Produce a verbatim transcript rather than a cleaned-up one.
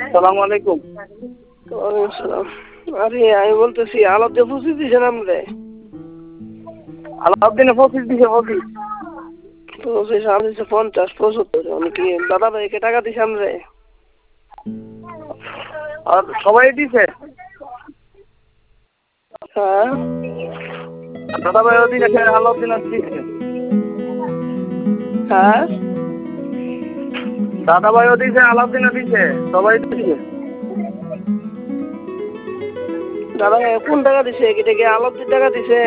সালাম আলাইকুম। ওয়ালাইকুম সালাম। আরে আমি বলতেছি আলাদা পঁচিশ দিয়েছেন আপনি? আলাউদ্দিনে পঁচিশ দিছে পঁচিশ। পঁচিশ আমি দিচ্ছি পঞ্চাশ পঁচাত্তর। আমি কি দাদা ভাইকে টাকা দিছি আমরা? আর সবাই দিছে। হ্যাঁ দাদা ভাই ওদিন এসে আলাউদ্দিন দিছে। হ্যাঁ দাদা ভাইও দিছে আলাউদ্দিনও দিছে সবাই দিছে। দাদা ভাই কোন টাকা দিছে? এটা কি আলাদিন টাকা দিছে